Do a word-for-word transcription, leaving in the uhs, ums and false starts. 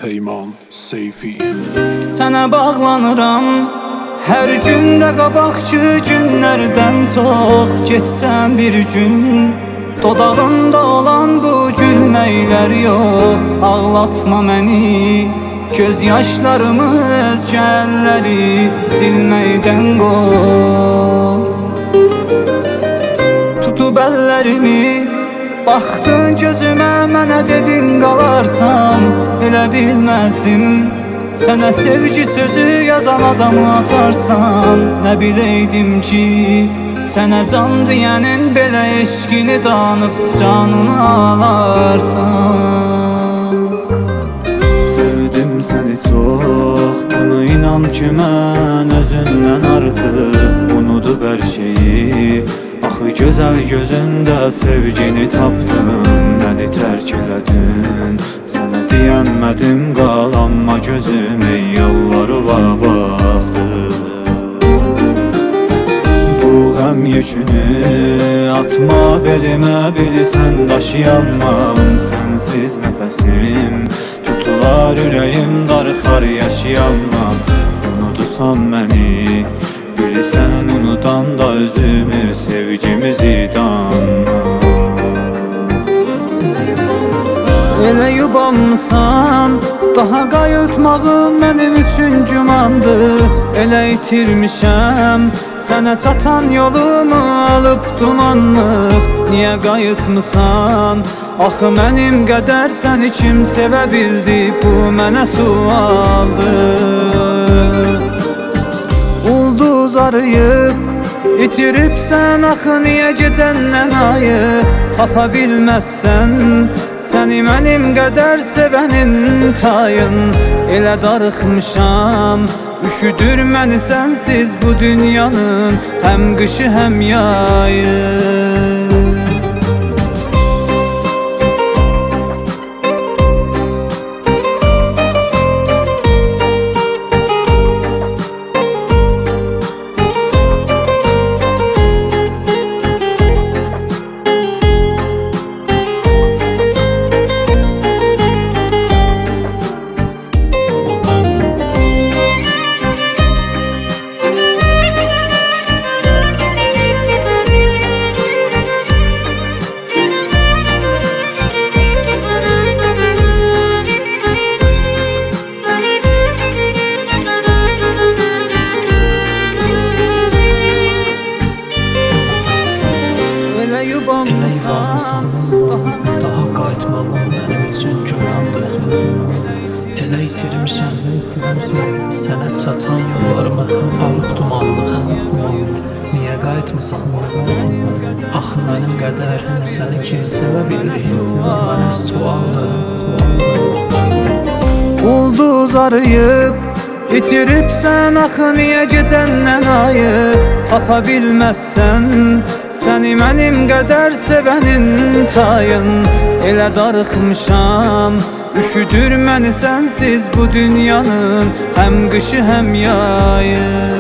Peyman Seyfi. Sənə bağlanıram hər gündə, qabaqçı günlərdən çox geçsən bir gün. Dodağında olan bu gülməklər yox, ağlatma məni. Göz yaşlarımı özgəlləri silməkdən qov. Tutub əllərimi, baxdın gözümə, mənə dedin qalarsan. Elə bilməzdim sənə sevgi sözü yazan adamı atarsan. Nə biləydim ki sənə can deyənin belə eşqini danıb canını alarsan. Sevdim səni çox, bunu inan ki mən özündən artıq unudub hər şeyi. Axı gözəl gözündə sevgini tapdım, məni tərk elədin. Sənə deyənmədim qal, amma gözüm ey yollarıma baxdı. Bu qəm yükünü atma belimə, bilsən daşıyamam sənsiz nəfəsim. Tutular ürəyim, darıxar yaşayamam. Unudusan məni, bilsən unudan da özümü, sevgimizi danma. Elə yubanmısan, daha qayıtmağın mənim üçün gümandır. Elə itirmişəm sənə çatan yolumu, alıb dumanlıq. Niyə qayıtmısan? Axı mənim qədər səni kim sevə bildi? Bu mənə sualdır. Ulduz arayıb itiribsən, axı niyə gecəndən ayı tapa bilməzsən? Səni mənim qədər sevənin tayın, elə darıxmışam. Üşüdür məni sənsiz bu dünyanın həm qışı həm yayı. Elə yubanmısan, daha qayıtmağın mənim üçün gümandır. Elə itirmişəm sənə çatan yollarımı, alıb dumanlıq. Niyə qayıtmısan? Axı mənim qədər səni kim sevə bildi? Mənə sualdır. Ulduz arayıb itiribsən, axı niyə gecəndən ayı tapa bilməzsən? Səni mənim qədər sevənin tayın, elə darıxmışam. Üşüdür məni sənsiz bu dünyanın həm qışı həm yayı.